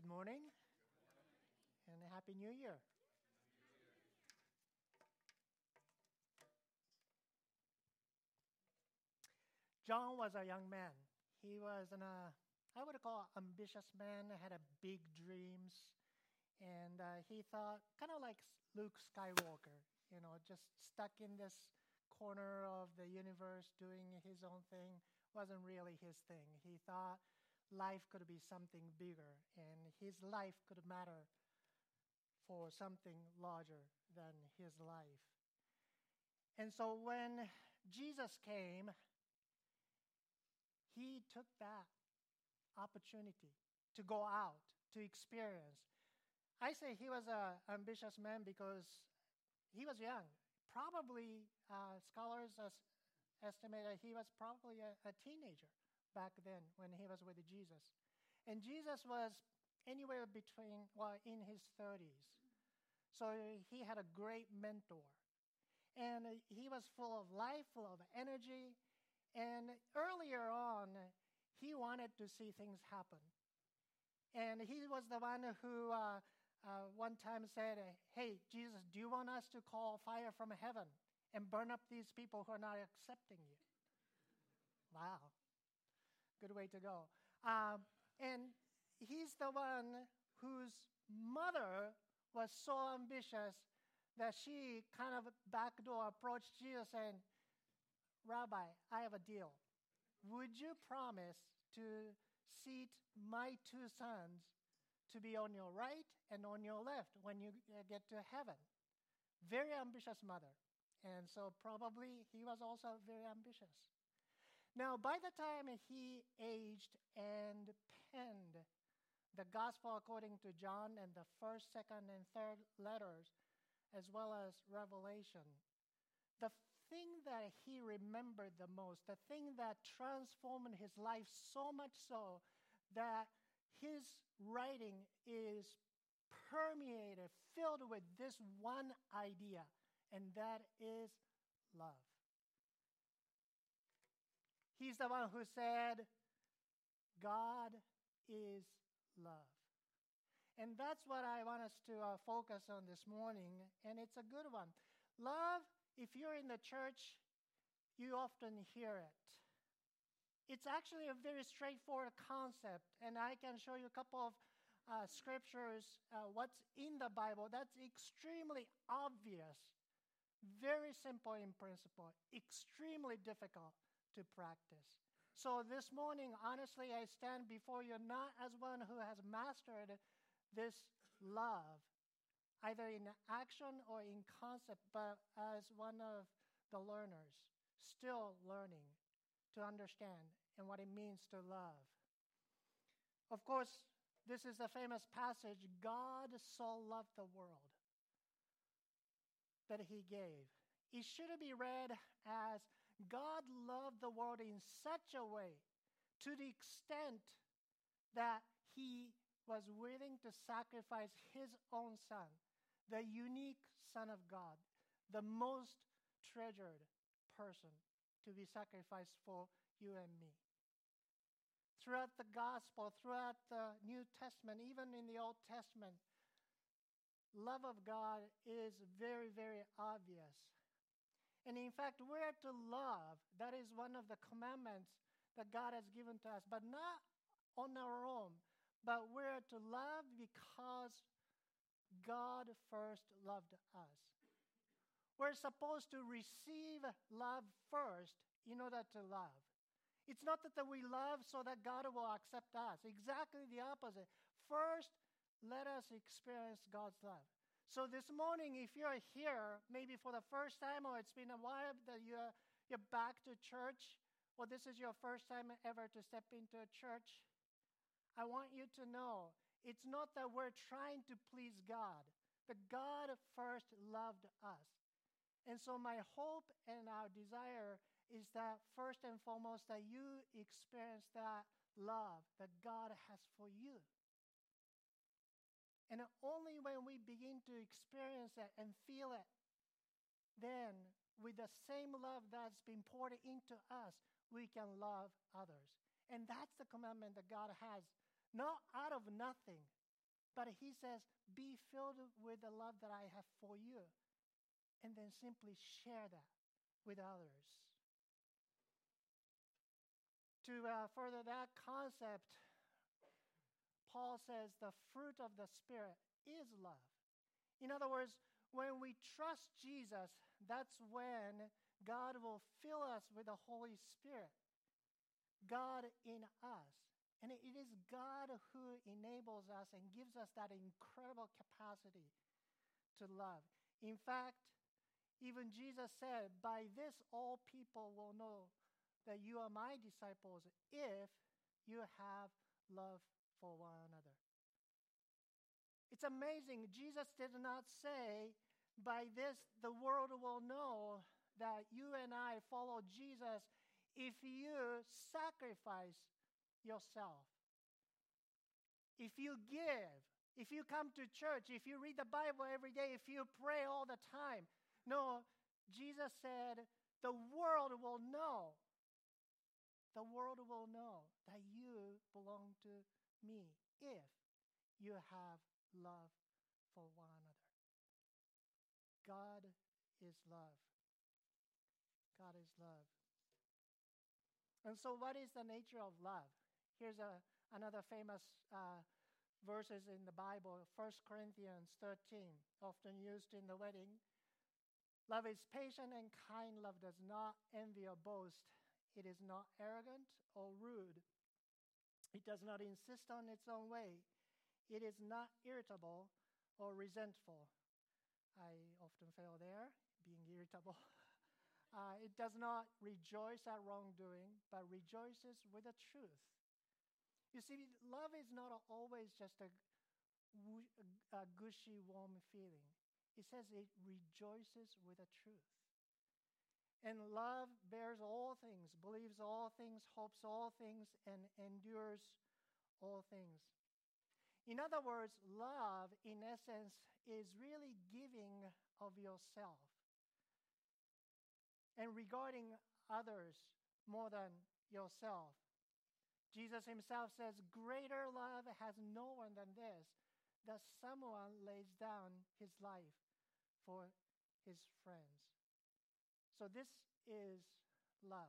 Good morning and Happy New Year. John was a young man. He was I would call ambitious man, had a big dreams, and he thought kind of like Luke Skywalker, just stuck in this corner of the universe doing his own thing. Wasn't really his thing. He thought life could be something bigger, and his life could matter for something larger than his life. And so when Jesus came, he took that opportunity to go out, to experience. I say he was an ambitious man because he was young. Probably scholars estimate that he was probably a teenager back then when he was with Jesus. And Jesus was anywhere between, in his 30s. So he had a great mentor. And he was full of life, full of energy. And earlier on, he wanted to see things happen. And he was the one who one time said, "Hey, Jesus, do you want us to call fire from heaven and burn up these people who are not accepting you?" Wow. Good way to go. And he's the one whose mother was so ambitious that she kind of backdoor approached Jesus saying, "Rabbi, I have a deal. Would you promise to seat my two sons to be on your right and on your left when you get to heaven?" Very ambitious mother. And so probably he was also very ambitious. Now, by the time he aged and penned the Gospel according to John and the first, second, and third letters, as well as Revelation, the thing that he remembered the most, the thing that transformed his life so much so that his writing is permeated, filled with this one idea, and that is love. He's the one who said, "God is love." And that's what I want us to focus on this morning, and it's a good one. Love, if you're in the church, you often hear it. It's actually a very straightforward concept, and I can show you a couple of scriptures, what's in the Bible. That's extremely obvious, very simple in principle, extremely difficult to practice. So this morning, honestly, I stand before you not as one who has mastered this love, either in action or in concept, but as one of the learners, still learning to understand and what it means to love. Of course, this is the famous passage, God so loved the world that he gave. It should be read as God loved the world in such a way, to the extent that he was willing to sacrifice his own son, the unique Son of God, the most treasured person to be sacrificed for you and me. Throughout the gospel, throughout the New Testament, even in the Old Testament, love of God is very, very obvious. And in fact, we're to love. That is one of the commandments that God has given to us, but not on our own, but we're to love because God first loved us. We're supposed to receive love first in order to love. It's not that we love so that God will accept us. Exactly the opposite. First, let us experience God's love. So this morning, if you're here, maybe for the first time, or it's been a while that you're back to church, or this is your first time ever to step into a church, I want you to know it's not that we're trying to please God, but God first loved us. And so my hope and our desire is that first and foremost that you experience that love that God has for you. And only when we begin to experience it and feel it, then with the same love that's been poured into us, we can love others. And that's the commandment that God has, not out of nothing, But he says, be filled with the love that I have for you. And then simply share that with others. To further that concept, Paul says the fruit of the Spirit is love. In other words, when we trust Jesus, that's when God will fill us with the Holy Spirit. God in us. And it is God who enables us and gives us that incredible capacity to love. In fact, even Jesus said, by this all people will know that you are my disciples if you have love for one another. It's amazing. Jesus did not say, by this the world will know that you and I follow Jesus if you sacrifice yourself. If you give, if you come to church, if you read the Bible every day, if you pray all the time. No, Jesus said, the world will know. The world will know that you belong to me if you have love for one another. God is love. God is love. And so what is the nature of love? Here's another famous verses in the Bible, 1 Corinthians 13, often used in the wedding. Love is patient and kind. Love does not envy or boast. It is not arrogant or rude. It does not insist on its own way. It is not irritable or resentful. I often fail there, being irritable. It does not rejoice at wrongdoing, but rejoices with the truth. You see, love is not always just a gushy, warm feeling. It says it rejoices with the truth. And love bears all things, believes all things, hopes all things, and endures all things. In other words, love, in essence, is really giving of yourself and regarding others more than yourself. Jesus himself says, greater love has no one than this, that someone lays down his life for his friends. So this is love.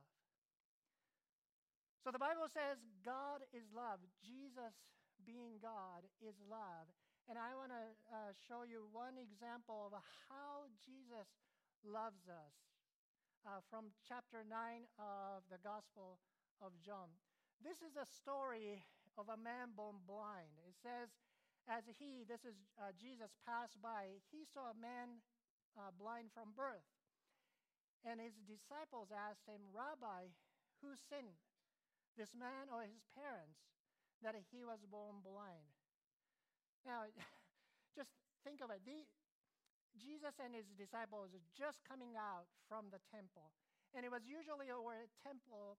So the Bible says God is love. Jesus, being God, is love. And I want to show you one example of how Jesus loves us from chapter 9 of the Gospel of John. This is a story of a man born blind. It says, as this is Jesus, passed by, he saw a man blind from birth. And his disciples asked him, Rabbi, who sinned, this man or his parents, that he was born blind? Now, just think of it. Jesus and his disciples are just coming out from the temple. And it was usually where a temple,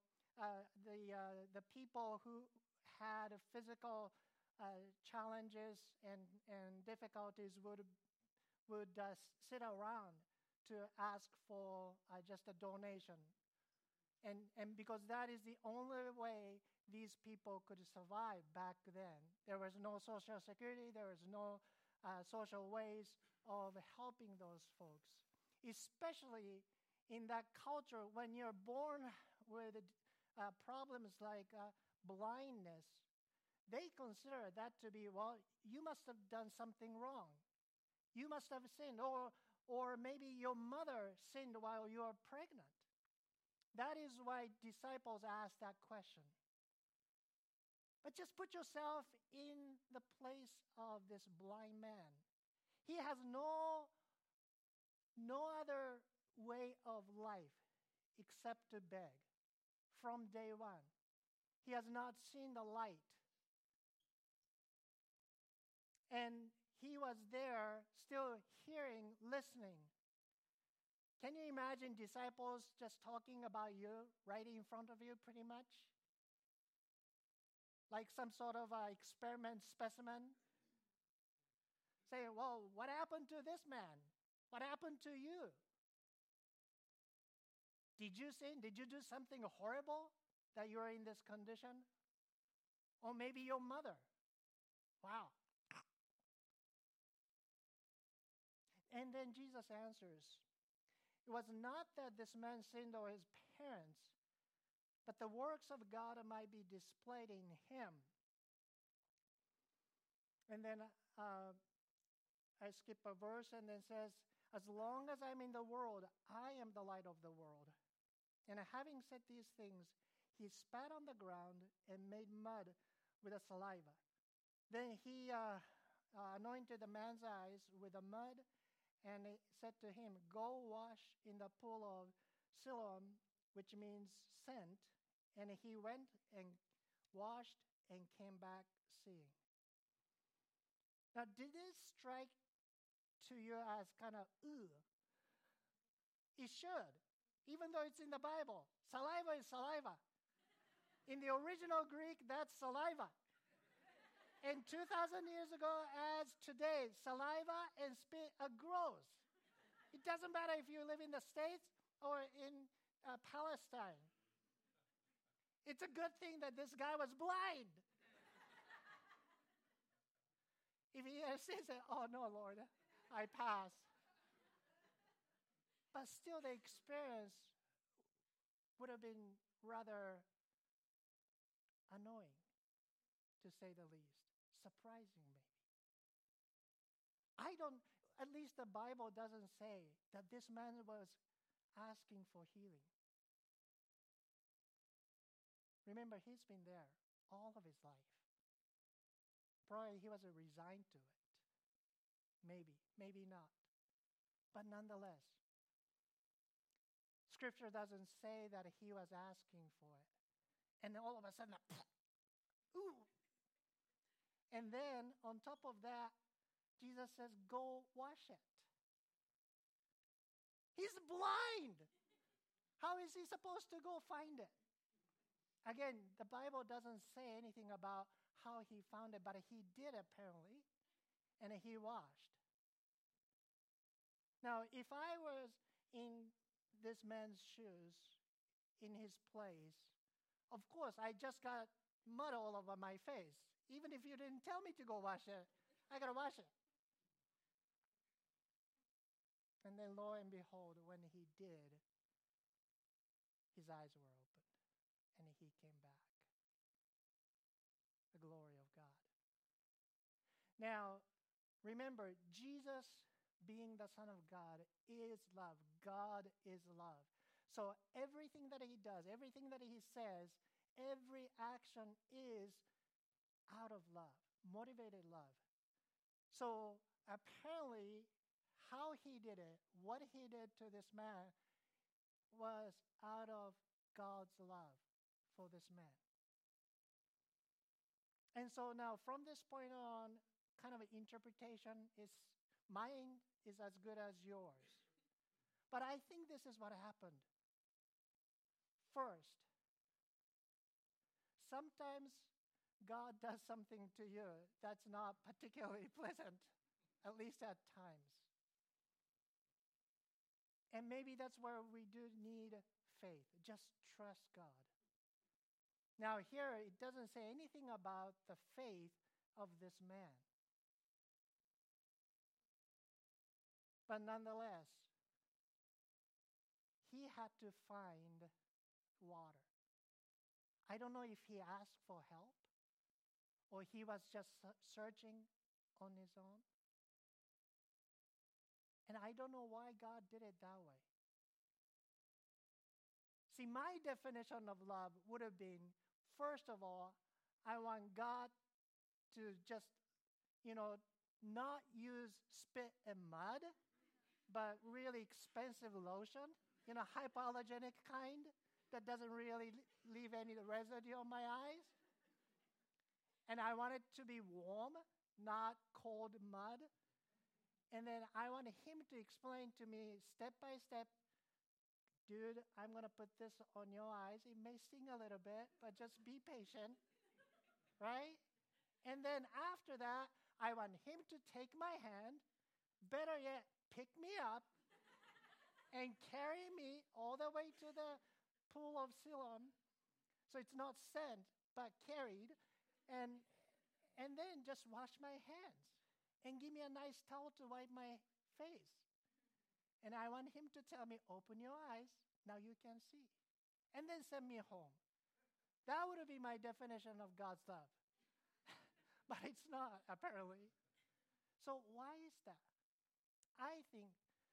the people who had physical challenges and difficulties would sit around to ask for just a donation. And because that is the only way these people could survive back then. There was no social security, there was no social ways of helping those folks. Especially in that culture, when you're born with problems like blindness, they consider that to be, well, you must have done something wrong. You must have sinned, or maybe your mother sinned while you were pregnant. That is why disciples ask that question. But just put yourself in the place of this blind man. He has no other way of life except to beg from day one. He has not seen the light. And he was there still hearing, listening. Can you imagine disciples just talking about you right in front of you pretty much? Like some sort of experiment specimen? Say, well, what happened to this man? What happened to you? Did you sin? Did you do something horrible that you're in this condition? Or maybe your mother. Wow. And then Jesus answers, it was not that this man sinned or his parents, but the works of God might be displayed in him. And then I skip a verse and then says, as long as I'm in the world, I am the light of the world. And having said these things, he spat on the ground and made mud with the saliva. Then he anointed the man's eyes with the mud and said to him, go wash in the pool of Siloam, which means sent. And he went and washed and came back seeing. Now, did this strike to you as kind of, ugh? It should, even though it's in the Bible. Saliva is saliva. In the original Greek, that's saliva. And 2,000 years ago, as today, saliva and spit are gross. It doesn't matter if you live in the States or in Palestine. It's a good thing that this guy was blind. If he had said, oh no, Lord, I pass. But still, the experience would have been rather annoying, to say the least. Surprising, maybe. At least the Bible doesn't say that this man was asking for healing. Remember, he's been there all of his life. Probably he was resigned to it. Maybe not. But nonetheless, Scripture doesn't say that he was asking for it. And then all of a sudden, ooh. And then on top of that, Jesus says, go wash it. He's blind. How is he supposed to go find it? Again, the Bible doesn't say anything about how he found it, but he did apparently, and he washed. Now, if I was in this man's shoes, in his place, of course, I just got mud all over my face. Even if you didn't tell me to go wash it, I got to wash it. And then lo and behold, when he did, his eyes were opened, and he came back. The glory of God. Now, remember, Jesus, being the Son of God, is love. God is love. So everything that he does, everything that he says, every action is out of love, motivated love. So apparently, how he did it, what he did to this man, was out of God's love for this man. And so now, from this point on, kind of interpretation is mine is as good as yours. But I think this is what happened. First, sometimes God does something to you that's not particularly pleasant, at least at times. And maybe that's where we do need faith. Just trust God. Now here, it doesn't say anything about the faith of this man. But nonetheless, he had to find water. I don't know if he asked for help or he was just searching on his own. And I don't know why God did it that way. See, my definition of love would have been, first of all, I want God to just, not use spit and mud, but really expensive lotion, hypoallergenic kind that doesn't really leave any residue on my eyes. And I want it to be warm, not cold mud. And then I want him to explain to me step by step, dude, I'm going to put this on your eyes. It may sting a little bit, but just be patient, right? And then after that, I want him to take my hand, better yet, pick me up and carry me all the way to the pool of Siloam. So it's not sent, but carried. And then just wash my hands and give me a nice towel to wipe my face. And I want him to tell me, open your eyes, now you can see. And then send me home. That would be my definition of God's love. But it's not, apparently. So why is that? I think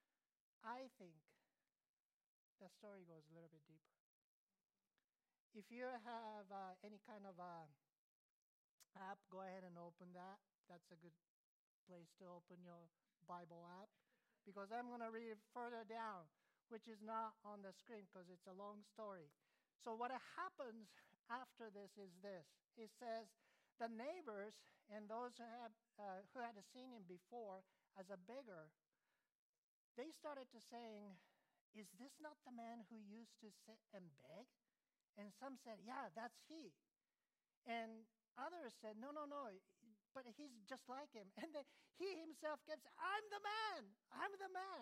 the story goes a little bit deeper. If you have any kind of app, go ahead and open that. That's a good place to open your Bible app, because I'm going to read further down, which is not on the screen because it's a long story. So what happens after this is this. It says the neighbors and those who had seen him before as a beggar, they started to saying, is this not the man who used to sit and beg? And some said, yeah, that's he. And others said, no, but he's just like him. And then he himself kept saying, I'm the man.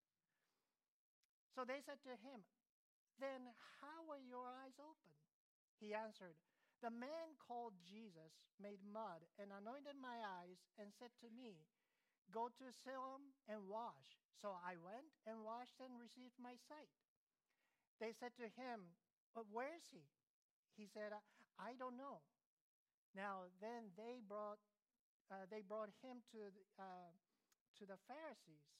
So they said to him, then how were your eyes open? He answered, the man called Jesus made mud and anointed my eyes and said to me, go to Siloam and wash. So I went and washed and received my sight. They said to him, but where is he? He said, I don't know. Now then they brought him to the Pharisees.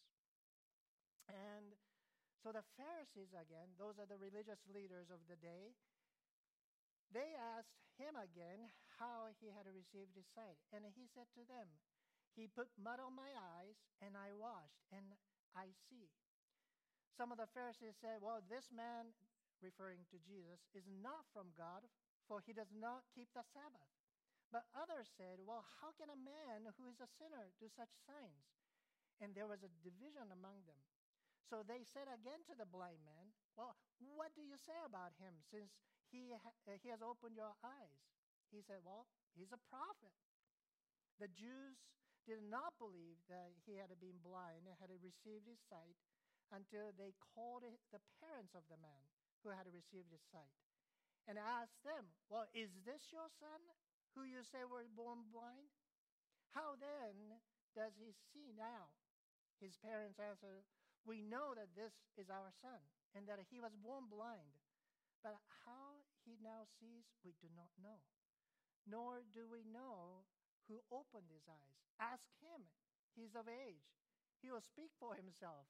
And so the Pharisees, again, those are the religious leaders of the day, they asked him again how he had received his sight. And he said to them, he put mud on my eyes, and I washed, and I see. Some of the Pharisees said, well, this man, referring to Jesus, is not from God, for he does not keep the Sabbath. But others said, well, how can a man who is a sinner do such signs? And there was a division among them. So they said again to the blind man, well, what do you say about him, since he has opened your eyes? He said, well, he's a prophet. The Jews did not believe that he had been blind and had received his sight until they called the parents of the man who had received his sight and asked them, well, is this your son who you say was born blind? How then does he see now? His parents answered, we know that this is our son and that he was born blind. But how he now sees, we do not know. Nor do we know who opened his eyes. Ask him. He's of age. He will speak for himself.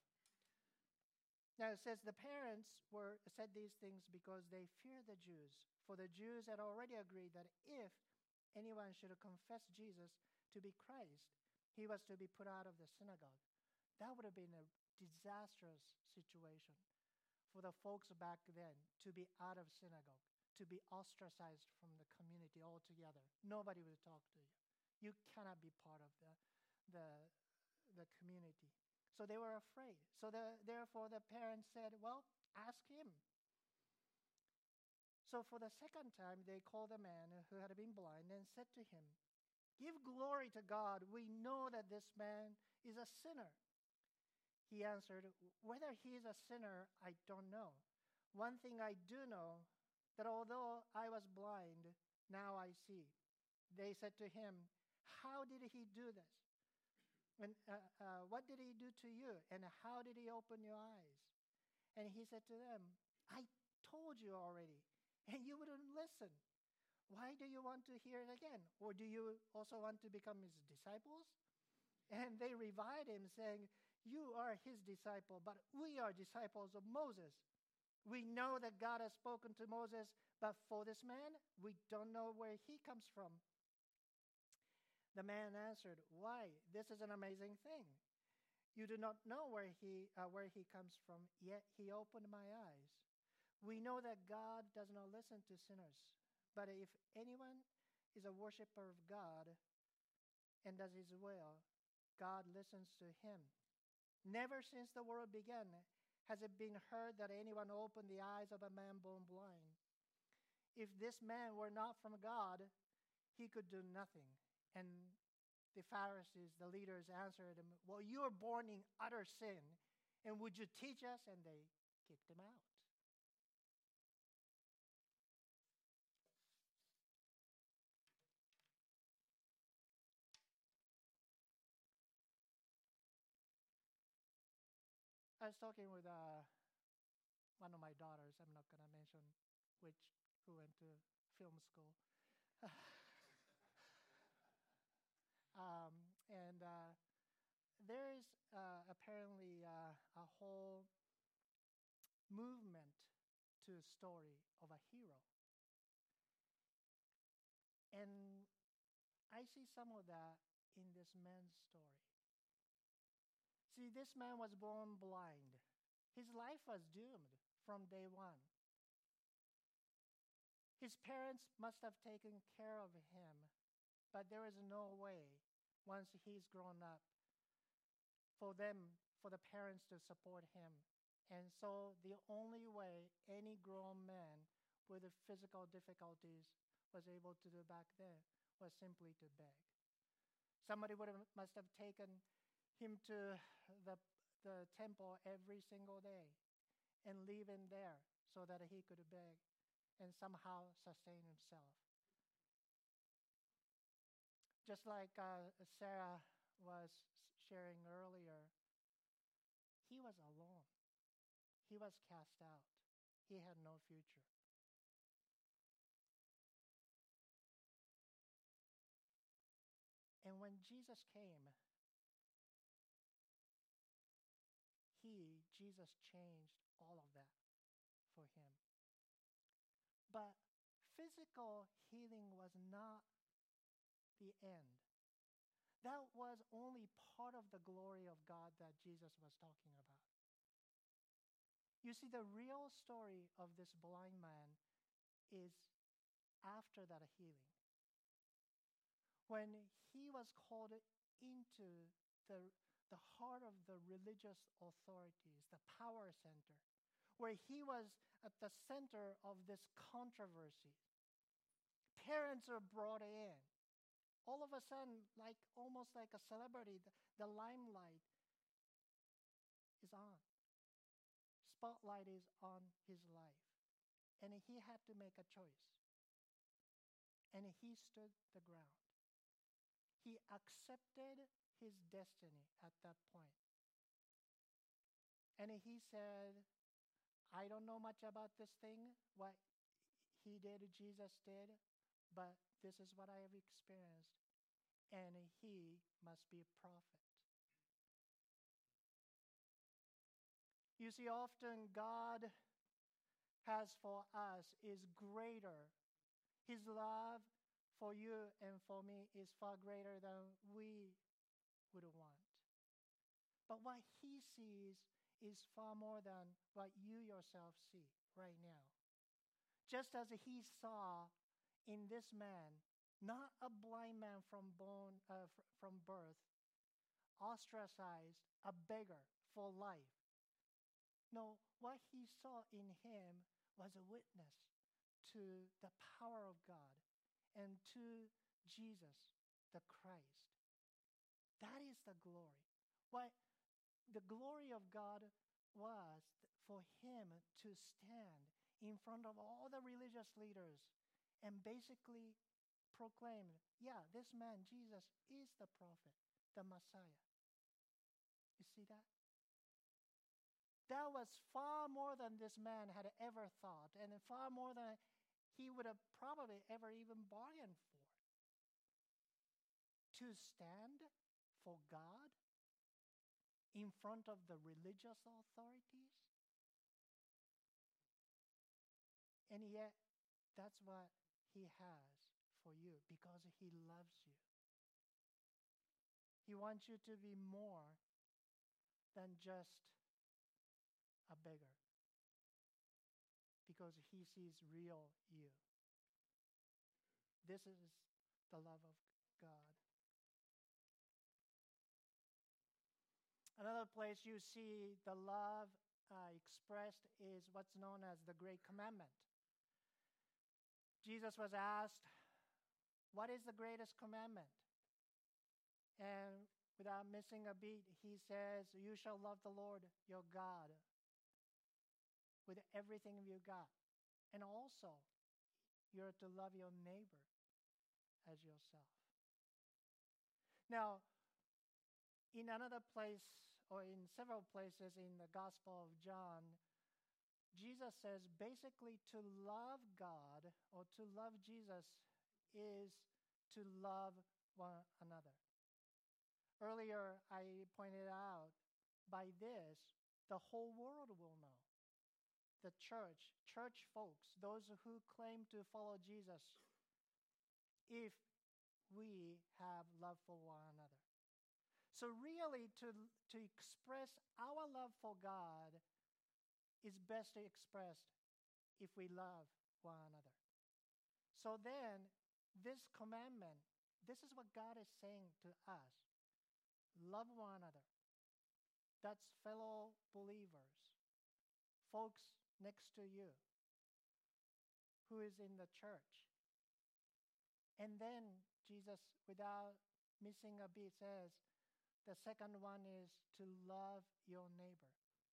Now it says the parents said these things because they feared the Jews. For the Jews had already agreed that if anyone should confess Jesus to be Christ, he was to be put out of the synagogue. That would have been a disastrous situation for the folks back then, to be out of synagogue, to be ostracized from the community altogether. Nobody would talk to you. You cannot be part of the community. So they were afraid. So therefore the parents said, well, ask him. So for the second time, they called the man who had been blind and said to him, give glory to God. We know that this man is a sinner. He answered, whether he is a sinner, I don't know. One thing I do know, that although I was blind, now I see. They said to him, how did he do this? And what did he do to you? And how did he open your eyes? And he said to them, I told you already, and you wouldn't listen. Why do you want to hear it again? Or do you also want to become his disciples? And they reviled him, saying, you are his disciple, but we are disciples of Moses. We know that God has spoken to Moses, but for this man, we don't know where he comes from. The man answered, why? This is an amazing thing. You do not know where he comes from, yet he opened my eyes. We know that God does not listen to sinners, but if anyone is a worshiper of God and does his will, God listens to him. Never since the world began has it been heard that anyone opened the eyes of a man born blind. If this man were not from God, he could do nothing. And the Pharisees, the leaders, answered him, well, you are born in utter sin, and would you teach us? And they kicked him out. I was talking with one of my daughters. I'm not going to mention who went to film school. And there is apparently a whole movement to a story of a hero. And I see some of that in this man's story. See, this man was born blind. His life was doomed from day one. His parents must have taken care of him, but there is no way, once he's grown up, for the parents to support him. And so the only way any grown man with physical difficulties was able to do back then was simply to beg. Somebody must have taken him to the temple every single day and leave him there so that he could beg and somehow sustain himself. Just like Sarah was sharing earlier, he was alone. He was cast out. He had no future. And when Jesus came, Jesus changed all of that for him. But physical healing was not the end. That was only part of the glory of God that Jesus was talking about. You see, the real story of this blind man is after that healing. When he was called into the heart of the religious authorities, the power center, where he was at the center of this controversy. Parents are brought in. All of a sudden, almost like a celebrity, the limelight is on. Spotlight is on his life. And he had to make a choice. And he stood the ground. He accepted his destiny at that point. And he said, I don't know much about this thing, what he did, Jesus did, but this is what I have experienced. And he must be a prophet. You see, often God has for us is greater. His love for you and for me is far greater than we would want. But what he sees is far more than what you yourself see right now. Just as he saw in this man, not a blind man from birth, ostracized, a beggar for life. No, what he saw in him was a witness to the power of God and to Jesus, the Christ. That is the glory. What the glory of God was for him to stand in front of all the religious leaders and basically proclaim, yeah, this man, Jesus, is the prophet, the Messiah. You see that? That was far more than this man had ever thought, and far more than he would have probably ever even bargained for. To stand for God in front of the religious authorities? And yet, that's what he has for you because he loves you. He wants you to be more than just a beggar because he sees real you. This is the love of God. Another place you see the love expressed is what's known as the Great Commandment. Jesus was asked, what is the greatest commandment? And without missing a beat, he says, you shall love the Lord your God with everything you got. And also, you're to love your neighbor as yourself. Now, in another place or in several places in the Gospel of John, Jesus says basically to love God or to love Jesus is to love one another. Earlier, I pointed out by this, the whole world will know. The church folks, those who claim to follow Jesus, if we have love for one another. So really, to express our love for God is best expressed if we love one another. So then, this commandment, this is what God is saying to us. Love one another. That's fellow believers, folks next to you, who is in the church. And then Jesus, without missing a beat, says, the second one is to love your neighbor.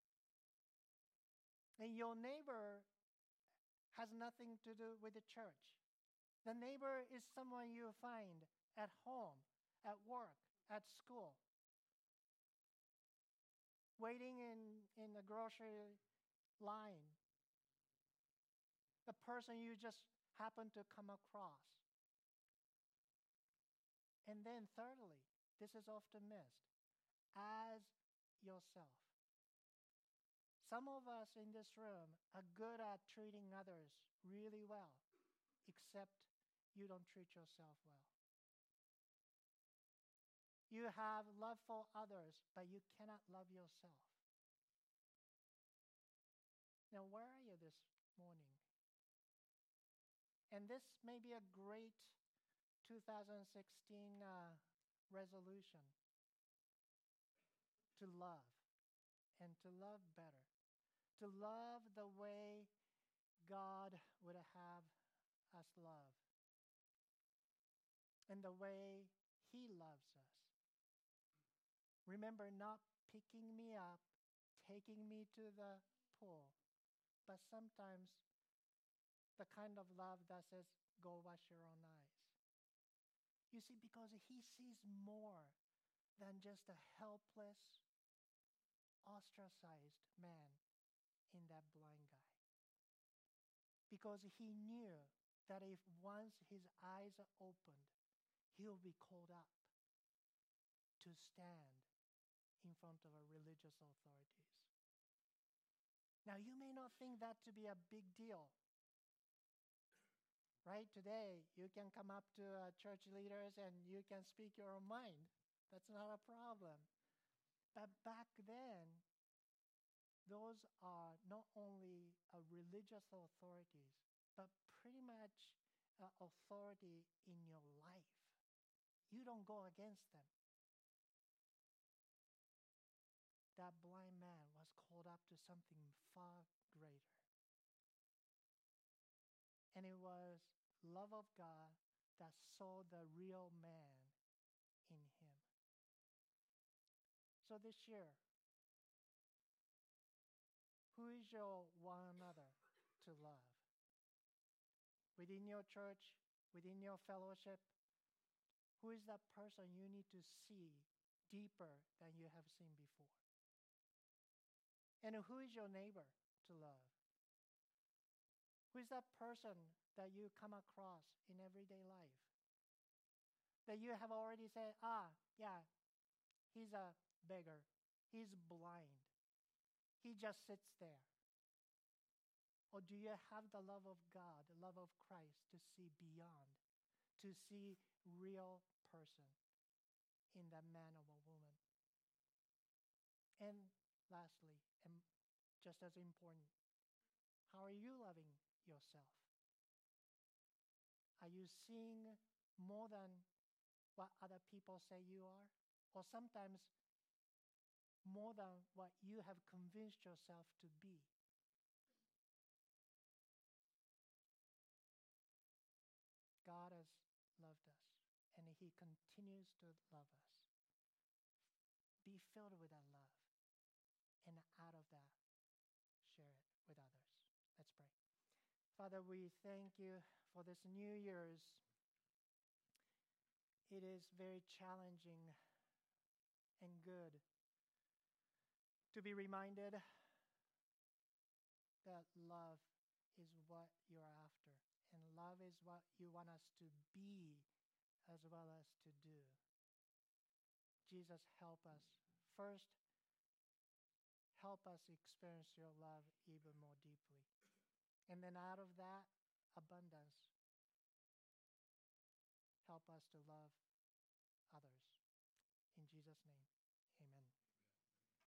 And your neighbor has nothing to do with the church. The neighbor is someone you find at home, at work, at school, waiting in the grocery line, the person you just happen to come across. And then thirdly, this is often missed, as yourself. Some of us in this room are good at treating others really well, except you don't treat yourself well. You have love for others, but you cannot love yourself. Now, where are you this morning? And this may be a great 2016 resolution to love and to love better, to love the way God would have us love and the way He loves us. Remember, not picking me up, taking me to the pool, but sometimes the kind of love that says, go wash your own eyes. You see, because He sees more than just a helpless, ostracized man in that blind guy. Because He knew that if once his eyes are opened, he'll be called up to stand in front of a religious authorities. Now, you may not think that to be a big deal. Right? Today, you can come up to church leaders and you can speak your own mind. That's not a problem. But back then, those are not only religious authorities, but pretty much authority in your life. You don't go against them. That blind man was called up to something far greater. And it was love of God that saw the real man in him. So this year, who is your one another to love? Within your church, within your fellowship, who is that person you need to see deeper than you have seen before? And who is your neighbor to love? Who is that person that you come across in everyday life? That you have already said, yeah, he's a beggar. He's blind. He just sits there. Or do you have the love of God, the love of Christ to see beyond, to see real person in that man or a woman? And lastly, and just as important, how are you loving yourself? Are you seeing more than what other people say you are? Or sometimes more than what you have convinced yourself to be? God has loved us, and He continues to love us. Be filled with that love, and out of that, share it with others. Let's pray. Father, we thank You for this New Year's. It is very challenging and good to be reminded that love is what you're after, and love is what you want us to be as well as to do. Jesus, help us. First, help us experience your love even more deeply. And then out of that abundance, help us to love others. In Jesus' name.